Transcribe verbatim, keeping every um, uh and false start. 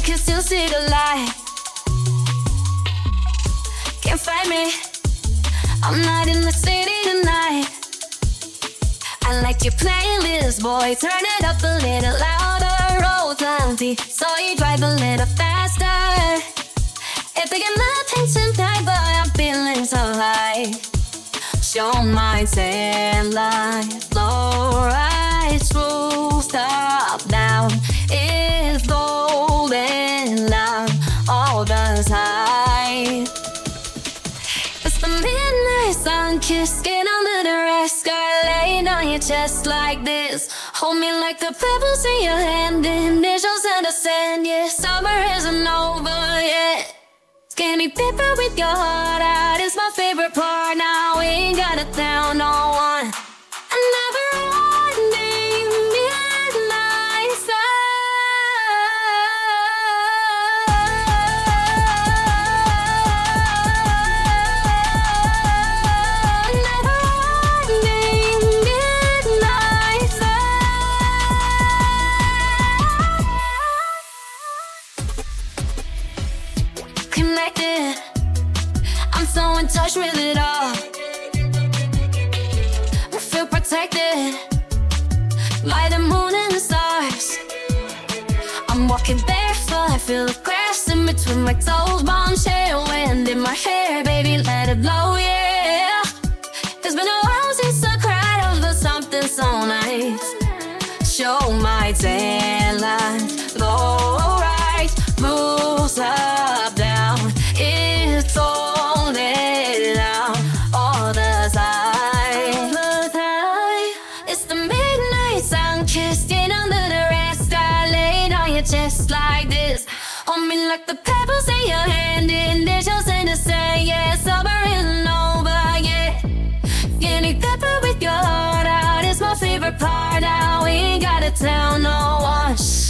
can still see the light. Can't find me, I'm not in the city tonight. I like your playlist, boy, turn it up a little louder. Road's empty, so you drive a little faster. If they get my attention back, but I'm feeling so high. Show my tail lights, low right through, stop down. It's golden loud all the time. It's the midnight sun kiss, skin under the red sky, laying on your chest like this. Hold me like the pebbles in your hand, initials in the sand. Yeah, summer isn't over yet. Skinny paper with your heart out is my favorite part. Now we ain't gotta tell no one. Another running midnight sun. Another running midnight sun. Connected, I'm so in touch with it all. I feel protected by the moon and the stars. I'm walking barefoot, I feel the grass in between my toes. Bombshell wind in my hair, baby, let it blow, yeah. It's been a while since I cried over something so nice. Show my taillights, low right, moves up, down. It's all it out all the time. The time. It's the midnight sun kissed in under the red sky, laid on your chest like this. Hold me like the pebbles in your hand, initials in the sand. Yeah, summer isn't over yet. Skinny pepper with your heart out is my favorite part. Now we ain't gotta tell no one.